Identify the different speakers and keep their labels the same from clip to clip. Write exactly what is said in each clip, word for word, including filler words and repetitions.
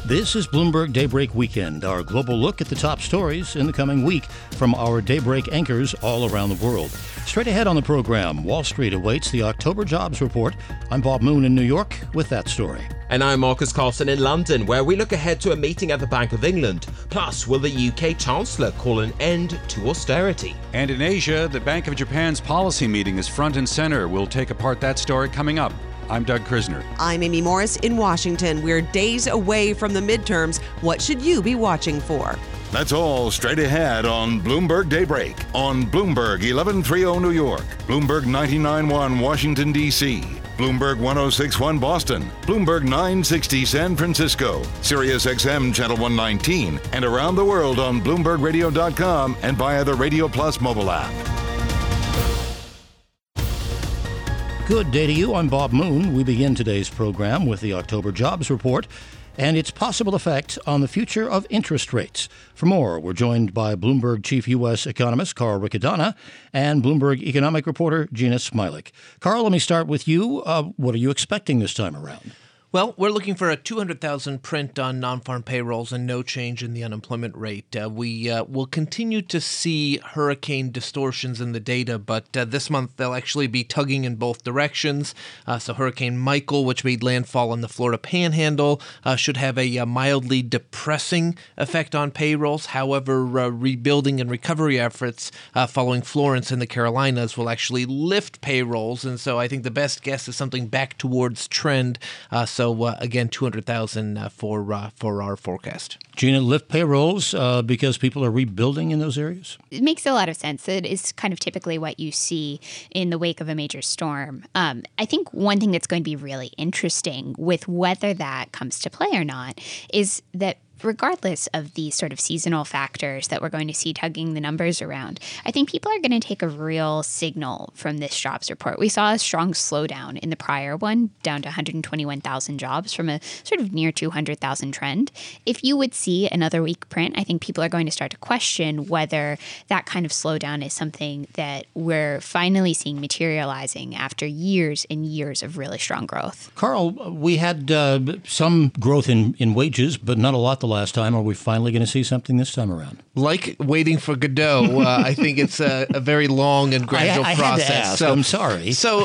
Speaker 1: This is Bloomberg Daybreak Weekend, our global look at the top stories in the coming week from our Daybreak anchors all around the world. Straight ahead on the program, Wall Street awaits the October jobs report. I'm Bob Moon in New York with that story.
Speaker 2: And I'm Marcus Carlson in London, where we look ahead to a meeting at the Bank of England. Plus, will the U K Chancellor call an end to austerity?
Speaker 3: And in Asia, the Bank of Japan's policy meeting is front and center. We'll take apart that story coming up. I'm Doug Krisner.
Speaker 4: I'm Amy Morris in Washington. We're days away from the midterms. What should you be watching for?
Speaker 5: That's all straight ahead on Bloomberg Daybreak on Bloomberg eleven thirty New York, Bloomberg ninety-nine point one Washington, D C, Bloomberg ten sixty-one Boston, Bloomberg nine sixty San Francisco, Sirius X M Channel one nineteen, and around the world on Bloomberg Radio dot com and via the Radio Plus mobile app.
Speaker 1: Good day to you. I'm Bob Moon. We begin today's program with the October jobs report and its possible effect on the future of interest rates. For more, we're joined by Bloomberg chief U S economist Carl Riccadonna and Bloomberg economic reporter Gina Smilik. Carl, let me start with you. Uh, what are you expecting this time around?
Speaker 6: Well, we're looking for a two hundred thousand print on non-farm payrolls and no change in the unemployment rate. Uh, we uh, will continue to see hurricane distortions in the data, but uh, this month they'll actually be tugging in both directions. Uh, so Hurricane Michael, which made landfall in the Florida Panhandle, uh, should have a, a mildly depressing effect on payrolls. However, uh, rebuilding and recovery efforts uh, following Florence in the Carolinas will actually lift payrolls. And so I think the best guess is something back towards trend. Uh, So, uh, again, two hundred thousand uh, for uh, for our forecast.
Speaker 1: Gina, lift payrolls uh, because people are rebuilding in those areas?
Speaker 7: It makes a lot of sense. It is kind of typically what you see in the wake of a major storm. Um, I think one thing that's going to be really interesting with whether that comes to play or not is that regardless of these sort of seasonal factors that we're going to see tugging the numbers around, I think people are going to take a real signal from this jobs report. We saw a strong slowdown in the prior one, down to one hundred twenty-one thousand jobs from a sort of near two hundred thousand trend. If you would see another weak print, I think people are going to start to question whether that kind of slowdown is something that we're finally seeing materializing after years and years of really strong growth.
Speaker 1: Carl, we had uh, some growth in, in wages, but not a lot the last time. Are we finally going to see something this time around?
Speaker 6: Like waiting for Godot, uh, I think it's a, a very long and gradual
Speaker 1: I, I
Speaker 6: process.
Speaker 1: Had to ask.
Speaker 6: So,
Speaker 1: I'm sorry.
Speaker 6: So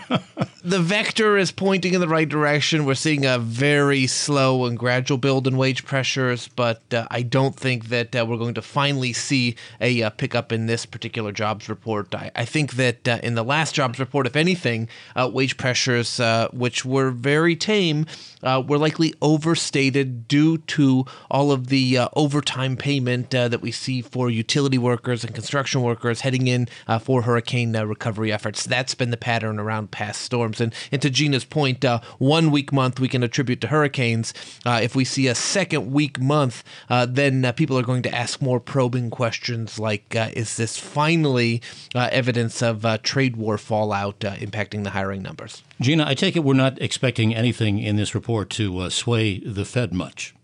Speaker 6: the vector is pointing in the right direction. We're seeing a very slow and gradual build in wage pressures, but uh, I don't think that uh, we're going to finally see a uh, pickup in this particular jobs report. I, I think that uh, in the last jobs report, if anything, uh, wage pressures, uh, which were very tame, uh, were likely overstated due to all of the uh, overtime payment uh, that we see for utility workers and construction workers heading in uh, for hurricane uh, recovery efforts. That's been the pattern around past storms. And, and to Gina's point, uh, one weak month we can attribute to hurricanes. Uh, if we see a second weak month, uh, then uh, people are going to ask more probing questions like, uh, is this finally uh, evidence of uh, trade war fallout uh, impacting the hiring numbers?
Speaker 1: Gina, I take it we're not expecting anything in this report to uh, sway the Fed much.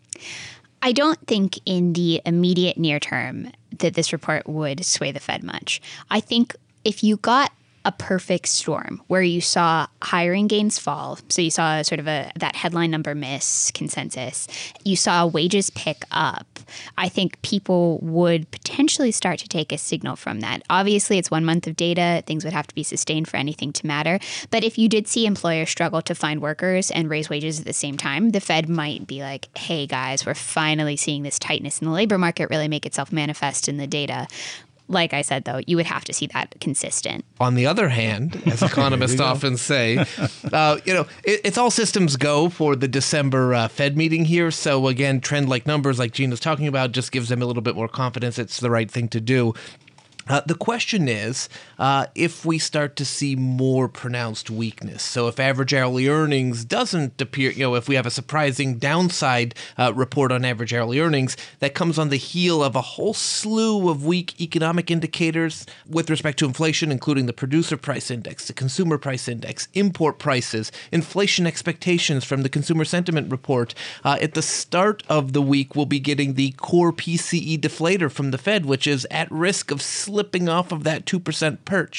Speaker 7: I don't think in the immediate near term that this report would sway the Fed much. I think if you got a perfect storm where you saw hiring gains fall, so you saw sort of a that headline number miss consensus, you saw wages pick up, I think people would potentially start to take a signal from that. Obviously, it's one month of data. Things would have to be sustained for anything to matter. But if you did see employers struggle to find workers and raise wages at the same time, the Fed might be like, hey, guys, we're finally seeing this tightness in the labor market really make itself manifest in the data. Like I said, though, you would have to see that consistent.
Speaker 6: On the other hand, as economists often say, uh, you know, it, it's all systems go for the December uh, Fed meeting here. So again, trend-like numbers like Gina's talking about just gives them a little bit more confidence it's the right thing to do. Uh, the question is uh, if we start to see more pronounced weakness. So if average hourly earnings doesn't appear, you know, if we have a surprising downside uh, report on average hourly earnings, that comes on the heel of a whole slew of weak economic indicators with respect to inflation, including the producer price index, the consumer price index, import prices, inflation expectations from the consumer sentiment report. Uh, at the start of the week, we'll be getting the core P C E deflator from the Fed, which is at risk of slipping off of that two percent perch.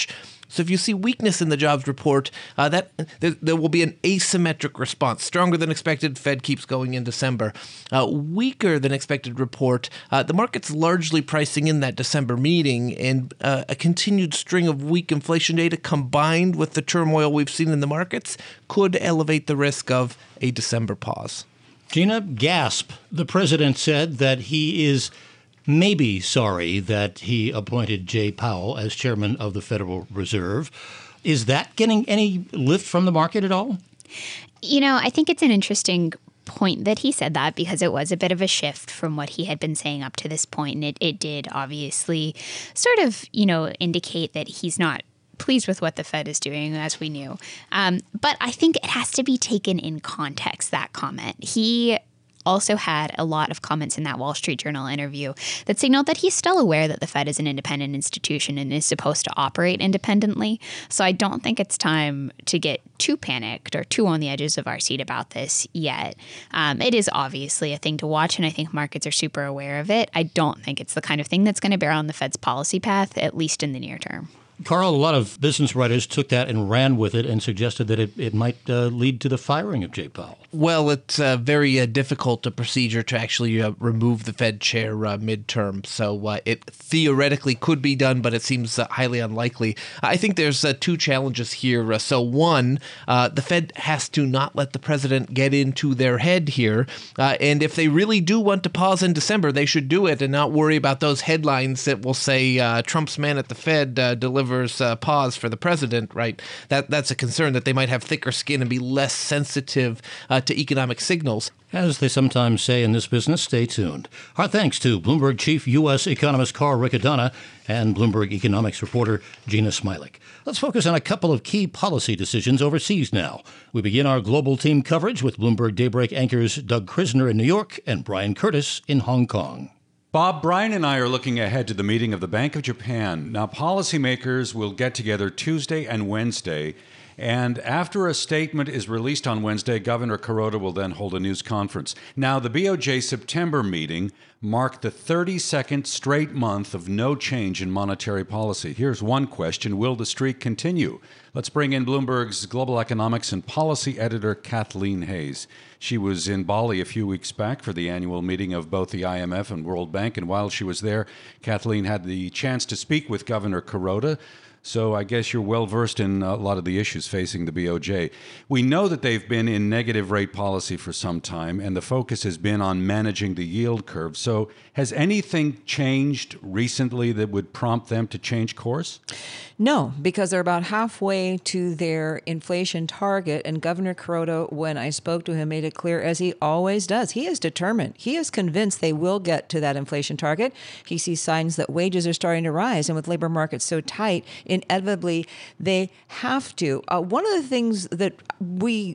Speaker 6: So if you see weakness in the jobs report, uh, that there, there will be an asymmetric response. Stronger than expected, Fed keeps going in December. Uh, weaker than expected report, uh, the market's largely pricing in that December meeting, and uh, a continued string of weak inflation data combined with the turmoil we've seen in the markets could elevate the risk of a December pause.
Speaker 1: Gina, gasp. The president said that he is maybe sorry that he appointed Jay Powell as chairman of the Federal Reserve. Is that getting any lift from the market at all?
Speaker 7: You know, I think it's an interesting point that he said that, because it was a bit of a shift from what he had been saying up to this point. And it, it did obviously sort of, you know, indicate that he's not pleased with what the Fed is doing, as we knew. Um, but I think it has to be taken in context, that comment. He also had a lot of comments in that Wall Street Journal interview that signaled that he's still aware that the Fed is an independent institution and is supposed to operate independently. So I don't think it's time to get too panicked or too on the edges of our seat about this yet. Um, it is obviously a thing to watch, and I think markets are super aware of it. I don't think it's the kind of thing that's going to bear on the Fed's policy path, at least in the near term.
Speaker 1: Carl, a lot of business writers took that and ran with it and suggested that it, it might uh, lead to the firing of Jay Powell.
Speaker 6: Well, it's uh, very uh, difficult a procedure to actually uh, remove the Fed chair uh, midterm. So uh, it theoretically could be done, but it seems uh, highly unlikely. I think there's uh, two challenges here. Uh, so one, uh, the Fed has to not let the president get into their head here. Uh, and if they really do want to pause in December, they should do it and not worry about those headlines that will say uh, Trump's man at the Fed uh, delivered Uh, pause for the president, right? That That's a concern, that they might have thicker skin and be less sensitive uh, to economic signals.
Speaker 1: As they sometimes say in this business, stay tuned. Our thanks to Bloomberg Chief U S economist Carl Riccadonna and Bloomberg economics reporter Gina Smilik. Let's focus on a couple of key policy decisions overseas now. We begin our global team coverage with Bloomberg Daybreak anchors Doug Krisner in New York and Brian Curtis in Hong Kong.
Speaker 3: Bob, Brian and I are looking ahead to the meeting of the Bank of Japan. Now, policymakers will get together Tuesday and Wednesday, and after a statement is released on Wednesday, Governor Kuroda will then hold a news conference. Now, the B O J September meeting marked the thirty-second straight month of no change in monetary policy. Here's one question: will the streak continue? Let's bring in Bloomberg's global economics and policy editor, Kathleen Hays. She was in Bali a few weeks back for the annual meeting of both the I M F and World Bank, and while she was there, Kathleen had the chance to speak with Governor Kuroda. So I guess you're well versed in a lot of the issues facing the B O J. We know that they've been in negative rate policy for some time, and the focus has been on managing the yield curve. So has anything changed recently that would prompt them to change course?
Speaker 8: No, because they're about halfway to their inflation target. And Governor Kuroda, when I spoke to him, made it clear, as he always does, he is determined. He is convinced they will get to that inflation target. He sees signs that wages are starting to rise. And with labor markets so tight, inevitably they have to. Uh, one of the things that we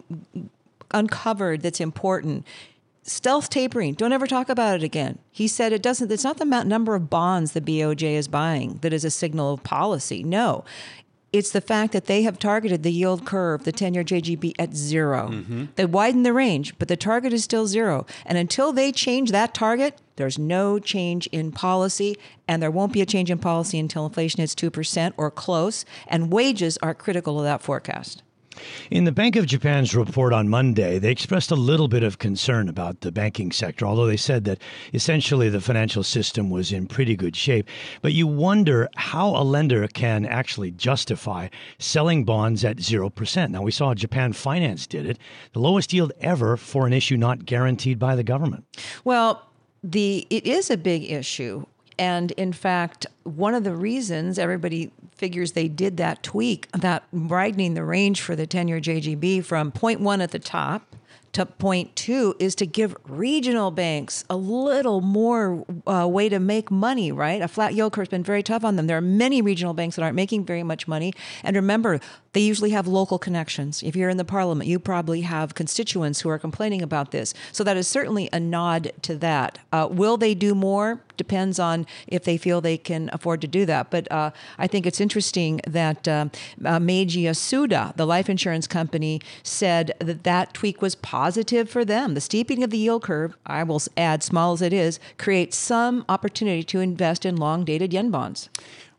Speaker 8: uncovered that's important, stealth tapering. Don't ever talk about it again. He said it doesn't, it's not the number of bonds the B O J is buying that is a signal of policy. No. It's the fact that they have targeted the yield curve, the ten-year J G B, at zero. Mm-hmm. They widened the range, but the target is still zero. And until they change that target, there's no change in policy, and there won't be a change in policy until inflation hits two percent or close, and wages are critical of that forecast.
Speaker 9: In the Bank of Japan's report on Monday, they expressed a little bit of concern about the banking sector, although they said that essentially the financial system was in pretty good shape. But you wonder how a lender can actually justify selling bonds at zero percent. Now, we saw Japan Finance did it, the lowest yield ever for an issue not guaranteed by the government.
Speaker 8: Well, the it is a big issue. And in fact, one of the reasons everybody figures they did that tweak, that widening the range for the ten-year J G B from zero point one at the top to zero point two, is to give regional banks a little more uh, way to make money, right? A flat yield curve has been very tough on them. There are many regional banks that aren't making very much money. And remember, they usually have local connections. If you're in the parliament, you probably have constituents who are complaining about this. So that is certainly a nod to that. Uh, will they do more? Depends on if they feel they can afford to do that. But uh, I think it's interesting that uh, uh, Meiji Yasuda, the life insurance company, said that that tweak was positive for them. The steepening of the yield curve, I will add, small as it is, creates some opportunity to invest in long-dated yen bonds.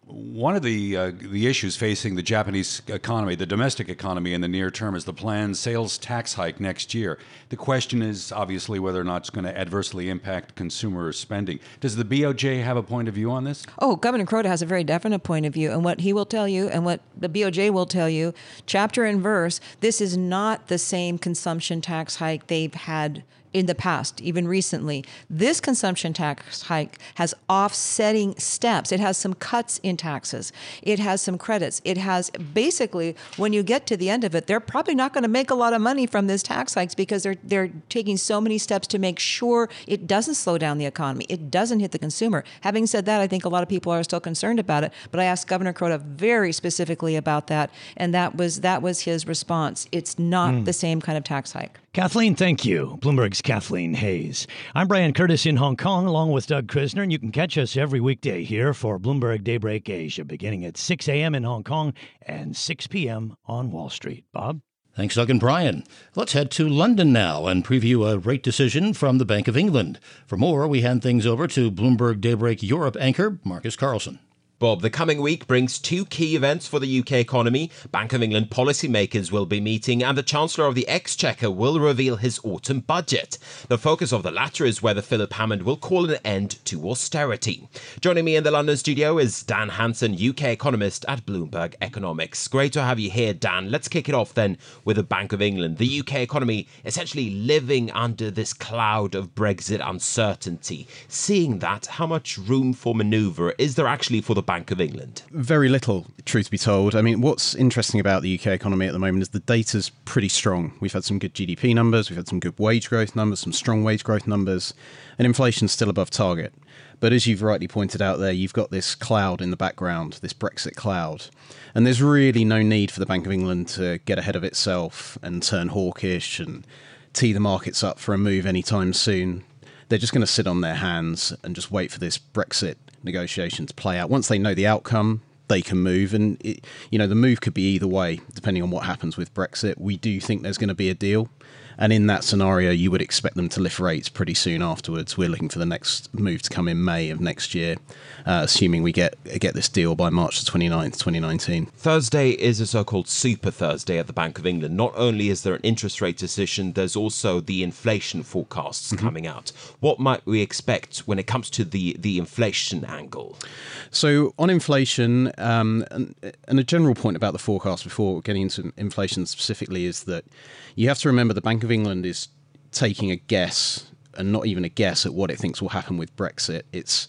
Speaker 3: One of the uh, the issues facing the Japanese economy, the domestic economy in the near term, is the planned sales tax hike next year. The question is obviously whether or not it's going to adversely impact consumer spending. Does the B O J have a point of view on this?
Speaker 8: Oh, Governor Kuroda has a very definite point of view. And what he will tell you and what the B O J will tell you, chapter and verse, this is not the same consumption tax hike they've had in the past, even recently. This consumption tax hike has offsetting steps. It has some cuts in taxes. It has some credits. It has basically, when you get to the end of it, they're probably not going to make a lot of money from this tax hikes because they're they're taking so many steps to make sure it doesn't slow down the economy. It doesn't hit the consumer. Having said that, I think a lot of people are still concerned about it, but I asked Governor Kuroda very specifically about that, and that was that was his response. It's not mm. the same kind of tax hike.
Speaker 9: Kathleen, thank you. Bloomberg's Kathleen Hayes. I'm Brian Curtis in Hong Kong, along with Doug Krisner, and you can catch us every weekday here for Bloomberg Daybreak Asia, beginning at six a.m. in Hong Kong and six p.m. on Wall Street. Bob?
Speaker 1: Thanks, Doug and Brian. Let's head to London now and preview a rate decision from the Bank of England. For more, we hand things over to Bloomberg Daybreak Europe anchor Marcus Carlson.
Speaker 2: Bob, the coming week brings two key events for the U K economy. Bank of England policymakers will be meeting and the Chancellor of the Exchequer will reveal his autumn budget. The focus of the latter is whether Philip Hammond will call an end to austerity. Joining me in the London studio is Dan Hansen, U K economist at Bloomberg Economics. Great to have you here, Dan. Let's kick it off then with the Bank of England. The U K economy essentially living under this cloud of Brexit uncertainty. Seeing that, how much room for manoeuvre is there actually for the Bank of England?
Speaker 10: Very little, truth be told. I mean, what's interesting about the U K economy at the moment is the data's pretty strong. We've had some good G D P numbers, we've had some good wage growth numbers, some strong wage growth numbers, and inflation's still above target. But as you've rightly pointed out there, you've got this cloud in the background, this Brexit cloud. And there's really no need for the Bank of England to get ahead of itself and turn hawkish and tee the markets up for a move anytime soon. They're just going to sit on their hands and just wait for this Brexit negotiations play out. Once they know the outcome, they can move, and it, you know the move could be either way depending on what happens with Brexit. We do think there's going to be a deal, and in that scenario you would expect them to lift rates pretty soon afterwards. We're looking for the next move to come in May of next year, uh, assuming we get get this deal by March the twenty-ninth, twenty nineteen.
Speaker 2: Thursday is a so-called Super Thursday at the Bank of England. Not only is there an interest rate decision, there's also the inflation forecasts mm-hmm. coming out. What might we expect when it comes to the, the inflation angle?
Speaker 10: So on inflation, um, and, and a general point about the forecast before getting into inflation specifically is that you have to remember the Bank of England is taking a guess, and not even a guess, at what it thinks will happen with Brexit. It's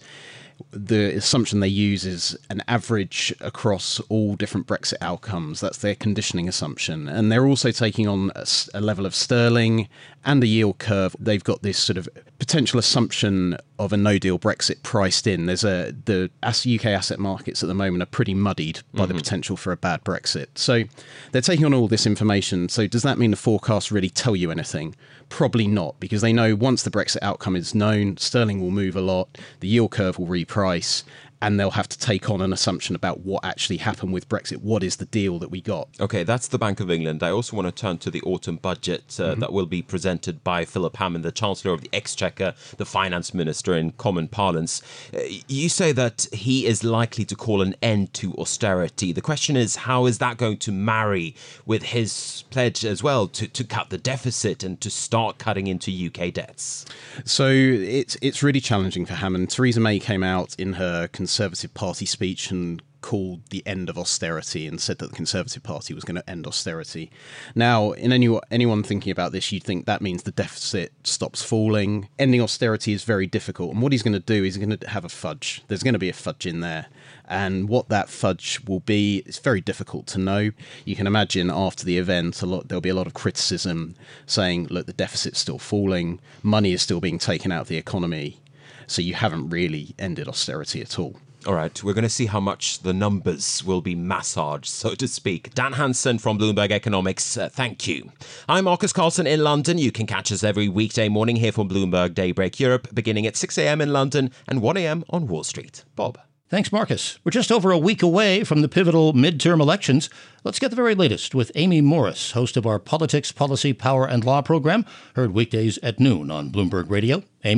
Speaker 10: the assumption they use is an average across all different Brexit outcomes. That's their conditioning assumption. And they're also taking on a, a level of sterling and a yield curve. They've got this sort of potential assumption of a no-deal Brexit priced in. There's a the U K asset markets at the moment are pretty muddied by mm-hmm. the potential for a bad Brexit. So they're taking on all this information. So does that mean the forecasts really tell you anything? Probably not, because they know once the Brexit outcome is known, sterling will move a lot, the yield curve will reprice, and they'll have to take on an assumption about what actually happened with Brexit. What is the deal that we got?
Speaker 2: Okay, that's the Bank of England. I also want to turn to the autumn budget uh, mm-hmm. that will be presented by Philip Hammond, the Chancellor of the Exchequer, the Finance Minister in common parlance. Uh, you say that he is likely to call an end to austerity. The question is, how is that going to marry with his pledge as well to, to cut the deficit and to start cutting into U K debts?
Speaker 10: So it's, it's really challenging for Hammond. Theresa May came out in her Conservative Party speech and called the end of austerity and said that the Conservative Party was going to end austerity. Now, in any, anyone thinking about this, you'd think that means the deficit stops falling. Ending austerity is very difficult. And what he's going to do is he's going to have a fudge. There's going to be a fudge in there. And what that fudge will be, it's very difficult to know. You can imagine after the event, a lot there'll be a lot of criticism saying, look, the deficit's still falling. Money is still being taken out of the economy. So you haven't really ended austerity at all.
Speaker 2: All right, we're going to see how much the numbers will be massaged, so to speak. Dan Hansen from Bloomberg Economics, uh, thank you. I'm Marcus Carlson in London. You can catch us every weekday morning here from Bloomberg Daybreak Europe, beginning at six a.m. in London and one a.m. on Wall Street. Bob.
Speaker 1: Thanks, Marcus. We're just over a week away from the pivotal midterm elections. Let's get the very latest with Amy Morris, host of our Politics, Policy, Power and Law program, heard weekdays at noon on Bloomberg Radio. Amy?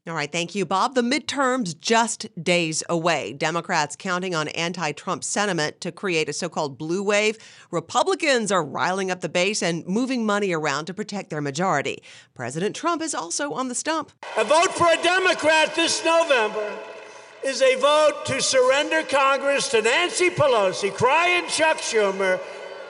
Speaker 4: All right, thank you, Bob. The midterms just days away. Democrats counting on anti-Trump sentiment to create a so-called blue wave. Republicans are riling up the base and moving money around to protect their majority. President Trump is also on the stump.
Speaker 11: A vote for a Democrat this November is a vote to surrender Congress to Nancy Pelosi, crying Chuck Schumer,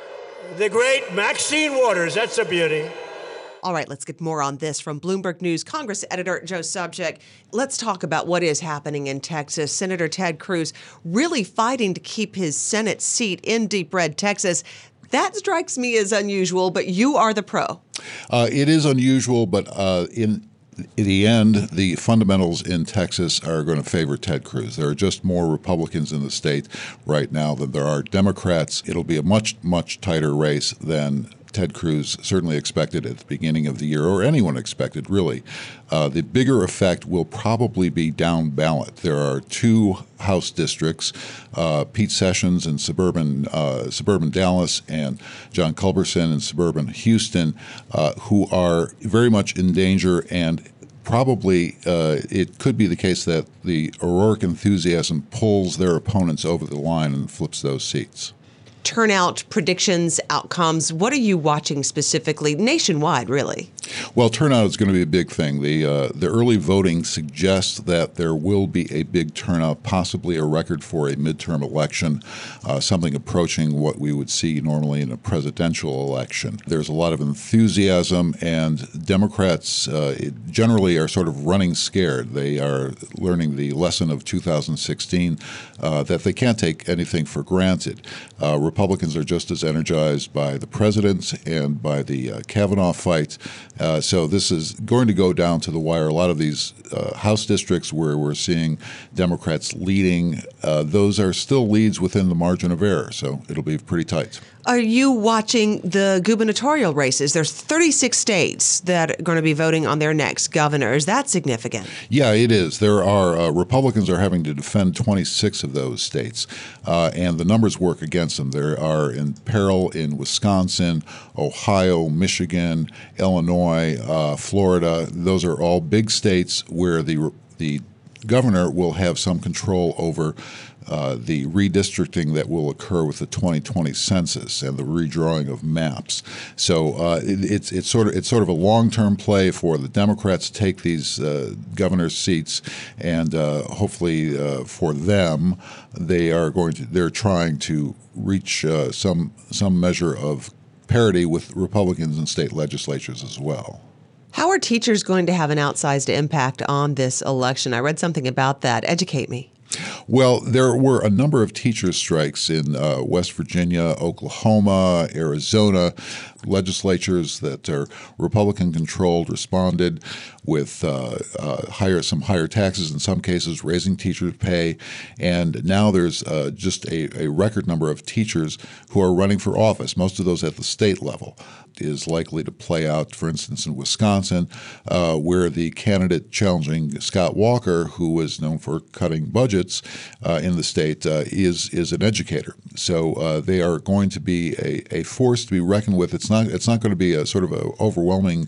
Speaker 11: the great Maxine Waters. That's a beauty.
Speaker 4: All right, let's get more on this from Bloomberg News Congress editor Joe Sobchak. Let's talk about what is happening in Texas. Senator Ted Cruz really fighting to keep his Senate seat in deep red Texas. That strikes me as unusual, but you are the pro.
Speaker 12: Uh, it is unusual, but uh, in In the end, the fundamentals in Texas are going to favor Ted Cruz. There are just more Republicans in the state right now than there are Democrats. It'll be a much, much tighter race than Ted Cruz certainly expected at the beginning of the year, or anyone expected, really. Uh, the bigger effect will probably be down ballot. There are two House districts, uh, Pete Sessions in suburban uh, suburban Dallas and John Culberson in suburban Houston, uh, who are very much in danger, and probably uh, it could be the case that the O'Rourke enthusiasm pulls their opponents over the line and flips those seats.
Speaker 4: Turnout, predictions, outcomes. What are you watching specifically, nationwide, really?
Speaker 12: Well, turnout is going to be a big thing. The uh, the early voting suggests that there will be a big turnout, possibly a record for a midterm election, uh, something approaching what we would see normally in a presidential election. There's a lot of enthusiasm, and Democrats uh, generally are sort of running scared. They are learning the lesson of two thousand sixteen uh, that they can't take anything for granted. Uh, Republicans are just as energized by the president and by the uh, Kavanaugh fight. Uh, so this is going to go down to the wire. A lot of these uh, House districts where we're seeing Democrats leading, uh, those are still leads within the margin of error. So it'll be pretty tight.
Speaker 4: Are you watching the gubernatorial races? There's thirty-six states that are going to be voting on their next governor. Is that significant?
Speaker 12: Yeah, it is. There are uh, Republicans are having to defend twenty-six of those states, uh, and the numbers work against them. There are in peril in Wisconsin, Ohio, Michigan, Illinois, uh, Florida. Those are all big states where the the governor will have some control over Uh, the redistricting that will occur with the twenty twenty census and the redrawing of maps. So uh, it, it's it's sort of it's sort of a long-term play for the Democrats to take these uh, governor's seats, and uh, hopefully uh, for them, they are going to they're trying to reach uh, some some measure of parity with Republicans in state legislatures as well.
Speaker 4: How are teachers going to have an outsized impact on this election? I read something about that. Educate me.
Speaker 12: Well, there were a number of teacher strikes in uh, West Virginia, Oklahoma, Arizona. Legislatures that are Republican-controlled responded with uh, uh, higher some higher taxes, in some cases raising teachers' pay. And now there's uh, just a, a record number of teachers who are running for office, most of those at the state level. Is likely to play out, for instance, in Wisconsin, uh, where the candidate challenging Scott Walker, who is known for cutting budgets uh, in the state, uh, is is an educator. So uh, they are going to be a, a force to be reckoned with. It's not it's not going to be a sort of a overwhelming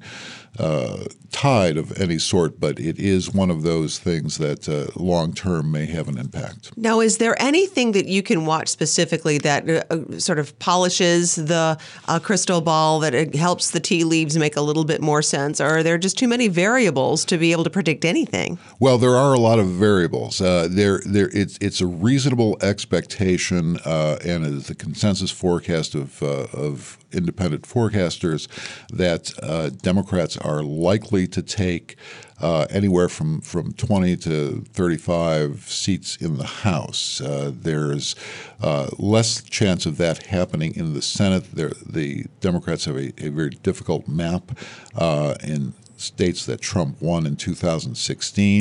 Speaker 12: uh, tide of any sort, but it is one of those things that uh, long term may have an impact.
Speaker 4: Now, is there anything that you can watch specifically that uh, sort of polishes the uh, crystal ball, that it helps the tea leaves make a little bit more sense, or are there just too many variables to be able to predict anything?
Speaker 12: Well, there are a lot of variables. Uh, there, there, it's it's a reasonable expectation, uh, and it is the consensus forecast of uh, of independent forecasters that uh, Democrats are likely to take uh, anywhere from, from twenty to thirty-five seats in the House. Uh, there's uh, less chance of that happening in the Senate. There, the Democrats have a, a very difficult map uh, in states that Trump won in two thousand sixteen.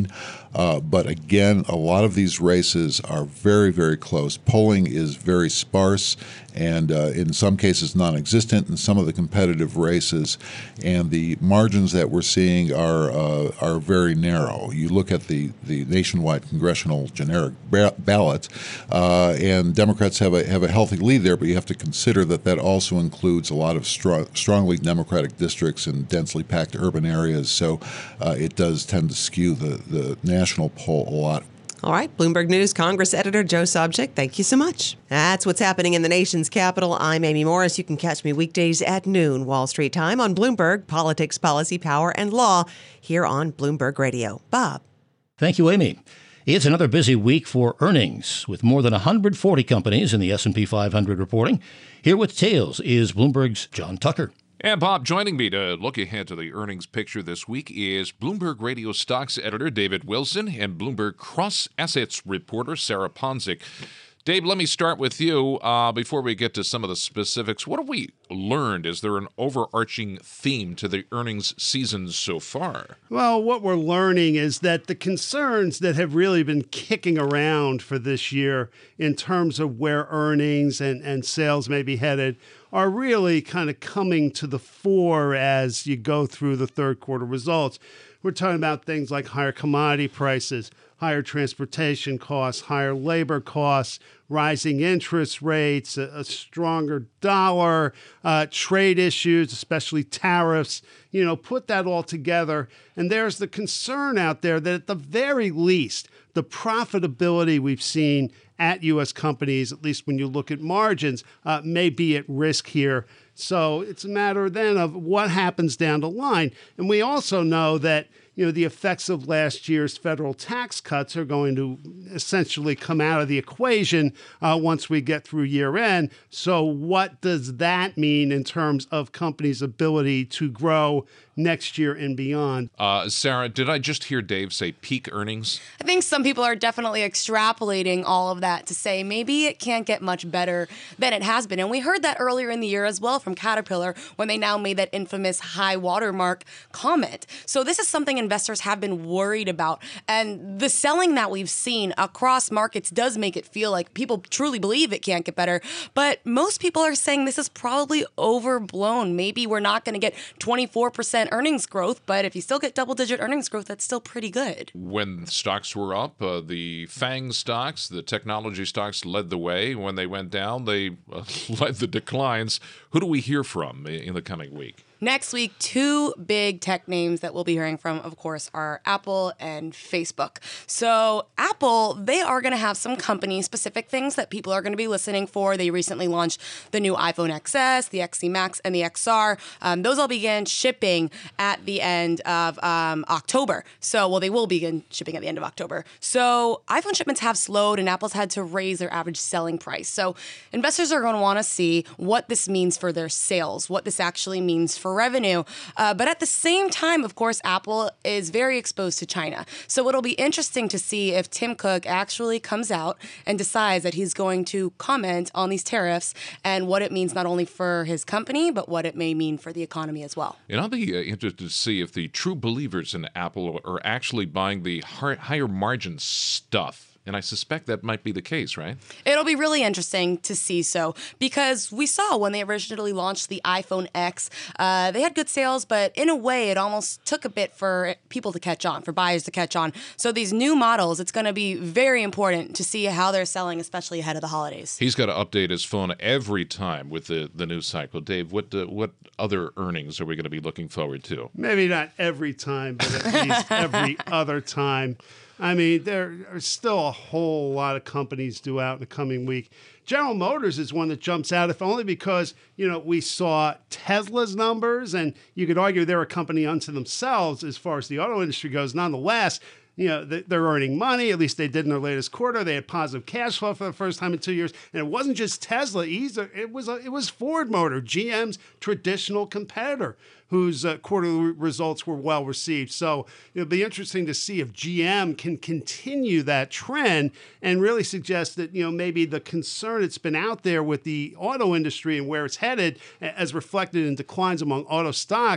Speaker 12: Uh, but again, a lot of these races are very, very close. Polling is very sparse and uh, in some cases non-existent in some of the competitive races, and the margins that we're seeing are uh, are very narrow. You look at the, the nationwide congressional generic ba- ballot, uh, and Democrats have a have a healthy lead there, but you have to consider that that also includes a lot of strong, strongly Democratic districts in densely packed urban areas, so uh, it does tend to skew the, the national poll a lot.
Speaker 4: All right, Bloomberg News Congress editor Joe Sobchak, thank you so much. That's what's happening in the nation's capital. I'm Amy Morris. You can catch me weekdays at noon Wall Street time on Bloomberg, Politics, Policy, Power, and Law here on Bloomberg Radio. Bob.
Speaker 1: Thank you, Amy. It's another busy week for earnings, with more than one hundred forty companies in the S and P five hundred reporting. Here with Tales is Bloomberg's John Tucker.
Speaker 13: And Bob, joining me to look ahead to the earnings picture this week is Bloomberg Radio Stocks editor David Wilson and Bloomberg Cross Assets reporter Sarah Ponzik. Dave, let me start with you uh, before we get to some of the specifics. What have we learned? Is there an overarching theme to the earnings season so far?
Speaker 14: Well, what we're learning is that the concerns that have really been kicking around for this year in terms of where earnings and, and sales may be headed are really kind of coming to the fore as you go through the third quarter results. We're talking about things like higher commodity prices, higher transportation costs, higher labor costs, rising interest rates, a, a stronger dollar, uh, trade issues, especially tariffs. You know, put that all together, and there's the concern out there that at the very least, the profitability we've seen at U S companies, at least when you look at margins, uh, may be at risk here. So it's a matter then of what happens down the line. And we also know that, you know, the effects of last year's federal tax cuts are going to essentially come out of the equation uh, once we get through year end. So what does that mean in terms of companies' ability to grow next year and beyond?
Speaker 13: Uh, Sarah, did I just hear Dave say peak earnings?
Speaker 15: I think some people are definitely extrapolating all of that to say maybe it can't get much better than it has been. And we heard that earlier in the year as well from Caterpillar when they now made that infamous high watermark comment. So this is something investors have been worried about. And the selling that we've seen across markets does make it feel like people truly believe it can't get better. But most people are saying this is probably overblown. Maybe we're not going to get twenty-four percent earnings growth, but if you still get double-digit earnings growth, that's still pretty good.
Speaker 13: When stocks were up, uh, the FANG stocks, the technology stocks, led the way. When they went down, they uh, led the declines. Who do we hear from in the coming week?
Speaker 15: Next week, two big tech names that we'll be hearing from, of course, are Apple and Facebook. So Apple, they are going to have some company-specific things that people are going to be listening for. They recently launched the new iPhone X S, the X C Max, and the X R. Um, those all began shipping at the end of um, October. So, well, they will begin shipping at the end of October. So iPhone shipments have slowed, and Apple's had to raise their average selling price. So investors are going to want to see what this means for their sales, what this actually means for revenue. Uh, but at the same time, of course, Apple is very exposed to China. So it'll be interesting to see if Tim Cook actually comes out and decides that he's going to comment on these tariffs and what it means not only for his company, but what it may mean for the economy as well.
Speaker 13: And I'll be uh, interested to see if the true believers in Apple are actually buying the higher margin stuff. And I suspect that might be the case, right?
Speaker 15: It'll be really interesting to see so, because we saw when they originally launched the iPhone X, uh, they had good sales, but in a way, it almost took a bit for people to catch on, for buyers to catch on. So these new models, it's going to be very important to see how they're selling, especially ahead of the holidays.
Speaker 13: He's got to update his phone every time with the, the news cycle. Dave, what uh, what other earnings are we going to be looking forward to?
Speaker 14: Maybe not every time, but at least every other time. I mean, there are still a whole lot of companies due out in the coming week. General Motors is one that jumps out, if only because, you know, we saw Tesla's numbers, and you could argue they're a company unto themselves as far as the auto industry goes. Nonetheless, you know, they're earning money. At least they did in their latest quarter. They had positive cash flow for the first time in two years. And it wasn't just Tesla either. It was, a, it was Ford Motor, G M's traditional competitor, whose uh, quarterly results were well received. So it'll be interesting to see if G M can continue that trend and really suggest that, you know, maybe the concern that's been out there with the auto industry and where it's headed, as reflected in declines among auto stocks,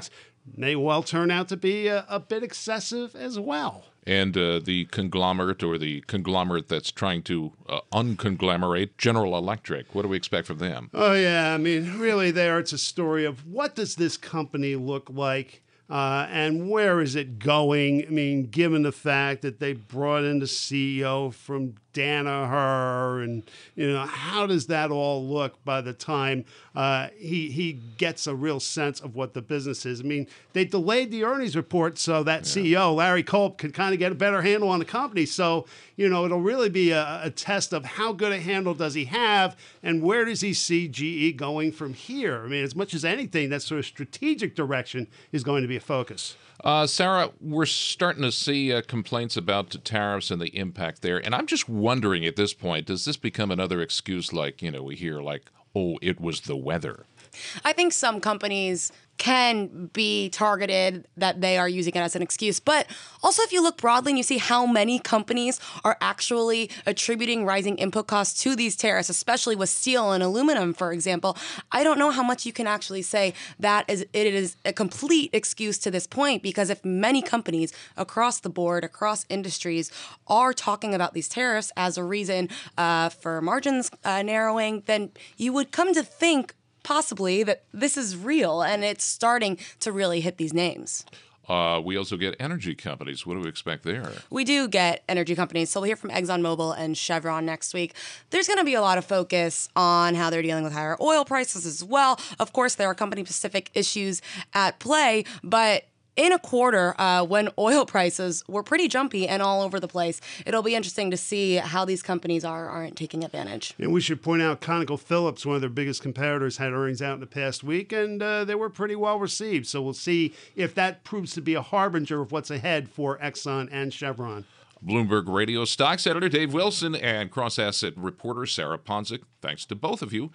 Speaker 14: may well turn out to be a, a bit excessive as well.
Speaker 13: And uh, the conglomerate or the conglomerate that's trying to uh, unconglomerate, General Electric, what do we expect from them?
Speaker 14: Oh, yeah. I mean, really there it's a story of what does this company look like? Uh, and where is it going? I mean, given the fact that they brought in the C E O from Danaher, and you know, how does that all look by the time uh, he he gets a real sense of what the business is? I mean, they delayed the earnings report so that yeah. C E O Larry Culp could kind of get a better handle on the company. So you know, it'll really be a, a test of how good a handle does he have, and where does he see G E going from here? I mean, as much as anything, that sort of strategic direction is going to be a focus.
Speaker 13: Uh, Sarah, we're starting to see uh, complaints about the tariffs and the impact there. And I'm just wondering at this point, does this become another excuse like, you know, we hear like, oh, it was the weather?
Speaker 15: I think some companies can be targeted that they are using it as an excuse. But also, if you look broadly and you see how many companies are actually attributing rising input costs to these tariffs, especially with steel and aluminum, for example, I don't know how much you can actually say that is it is a complete excuse to this point, because if many companies across the board, across industries, are talking about these tariffs as a reason uh, for margins uh, narrowing, then you would come to think possibly that this is real and it's starting to really hit these names.
Speaker 13: Uh, we also get energy companies. What do we expect there?
Speaker 15: We do get energy companies. So we'll hear from ExxonMobil and Chevron next week. There's going to be a lot of focus on how they're dealing with higher oil prices as well. Of course, there are company-specific issues at play, but in a quarter, uh, when oil prices were pretty jumpy and all over the place, it'll be interesting to see how these companies are, aren't taking advantage.
Speaker 14: And we should point out ConocoPhillips, one of their biggest competitors, had earnings out in the past week, and uh, they were pretty well received. So we'll see if that proves to be a harbinger of what's ahead for Exxon and Chevron.
Speaker 13: Bloomberg Radio Stocks Editor Dave Wilson and cross-asset reporter Sarah Ponzik, thanks to both of you.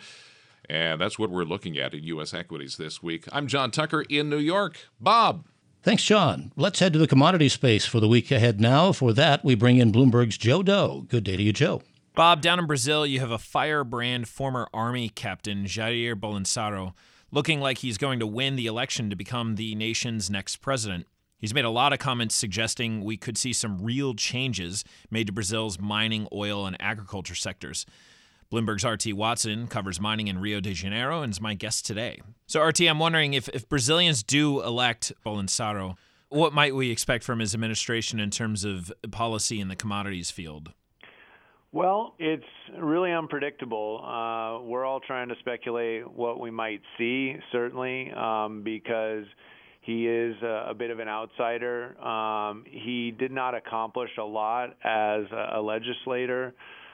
Speaker 13: And that's what we're looking at in U S equities this week. I'm John Tucker in New York. Bob.
Speaker 1: Thanks, John. Let's head to the commodity space for the week ahead now. For that, we bring in Bloomberg's Joe Doe. Good day to you, Joe.
Speaker 16: Bob, down in Brazil, you have a firebrand former army captain, Jair Bolsonaro, looking like he's going to win the election to become the nation's next president. He's made a lot of comments suggesting we could see some real changes made to Brazil's mining, oil, and agriculture sectors. Bloomberg's R T Watson covers mining in Rio de Janeiro and is my guest today. So, R T, I'm wondering if, if Brazilians do elect Bolsonaro, what might we expect from his administration in terms of policy in the commodities field?
Speaker 17: Well, it's really unpredictable. Uh, we're all trying to speculate what we might see, certainly, um, because he is a, a bit of an outsider. Um, he did not accomplish a lot as a, a legislator.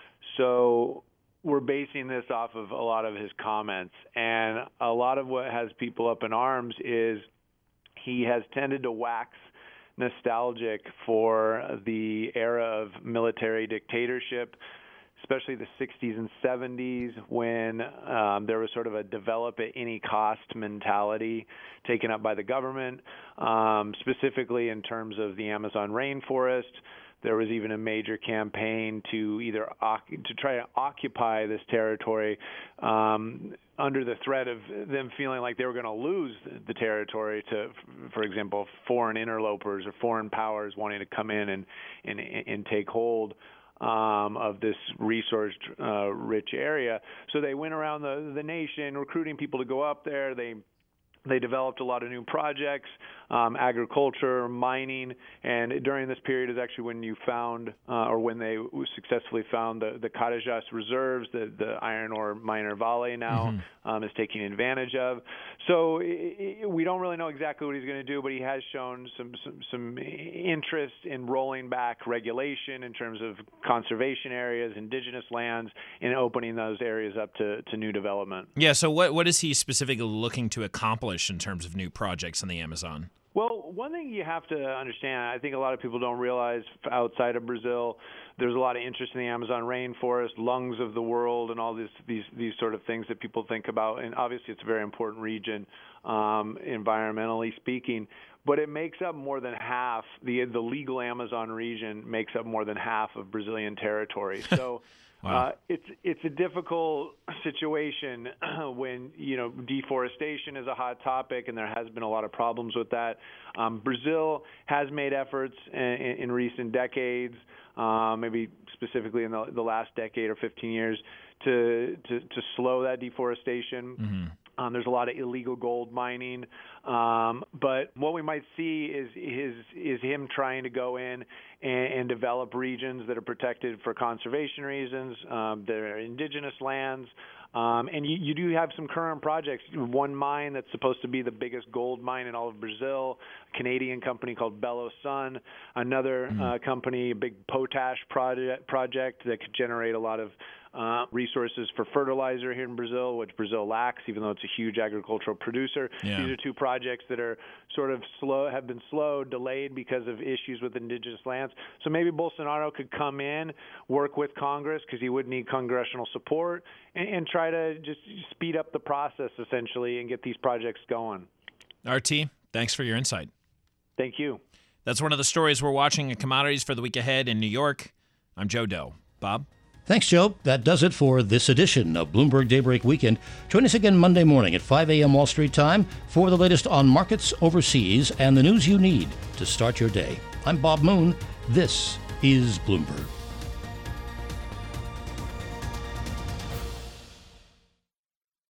Speaker 17: So we're basing this off of a lot of his comments. And a lot of what has people up in arms is he has tended to wax nostalgic for the era of military dictatorship, especially the sixties and seventies, when um, there was sort of a develop at any cost mentality taken up by the government, um, specifically in terms of the Amazon rainforest. There was even a major campaign to either to try to occupy this territory um, under the threat of them feeling like they were going to lose the territory to, for example, foreign interlopers or foreign powers wanting to come in and and, and take hold um, of this resource-rich uh, area. So they went around the, the nation recruiting people to go up there. They They developed a lot of new projects, um, agriculture, mining, and during this period is actually when you found, uh, or when they successfully found the, the Carajás reserves, the, the iron ore miner Vale now mm-hmm. um, is taking advantage of. So it, it, we don't really know exactly what he's going to do, but he has shown some, some, some interest in rolling back regulation in terms of conservation areas, indigenous lands, and opening those areas up to, to new development.
Speaker 16: Yeah, so what, what is he specifically looking to accomplish in terms of new projects in the Amazon?
Speaker 17: Well, one thing you have to understand, I think a lot of people don't realize outside of Brazil, there's a lot of interest in the Amazon rainforest, lungs of the world, and all this, these these sort of things that people think about. And obviously, it's a very important region, um, environmentally speaking. but it makes up more than half. The the legal Amazon region makes up more than half of Brazilian territory. So.
Speaker 16: Wow.
Speaker 17: Uh, it's it's a difficult situation when, you know, deforestation is a hot topic, and there has been a lot of problems with that. Um, Brazil has made efforts in, in recent decades, uh, maybe specifically in the, the last decade or fifteen years, to to, to slow that deforestation.
Speaker 16: Mm-hmm.
Speaker 17: Um, there's a lot of illegal gold mining, um, but what we might see is is is him trying to go in and, and develop regions that are protected for conservation reasons. Um, they're indigenous lands, um, and you, you do have some current projects. One mine that's supposed to be the biggest gold mine in all of Brazil, a Canadian company called Belo Sun. Another mm-hmm. uh, company, a big potash project project that could generate a lot of Uh, resources for fertilizer here in Brazil, which Brazil lacks, even though it's a huge agricultural producer.
Speaker 16: Yeah.
Speaker 17: These are two projects that are sort of slow, have been slow, delayed because of issues with indigenous lands. So maybe Bolsonaro could come in, work with Congress, because he would need congressional support, and, and try to just speed up the process, essentially, and get these projects going.
Speaker 16: R T, thanks for your insight.
Speaker 17: Thank you.
Speaker 16: That's one of the stories we're watching in commodities for the week ahead in New York. I'm Joe Doe. Bob?
Speaker 1: Thanks, Joe. That does it for this edition of Bloomberg Daybreak Weekend. Join us again Monday morning at five a.m. Wall Street time for the latest on markets overseas and the news you need to start your day. I'm Bob Moon. This is Bloomberg.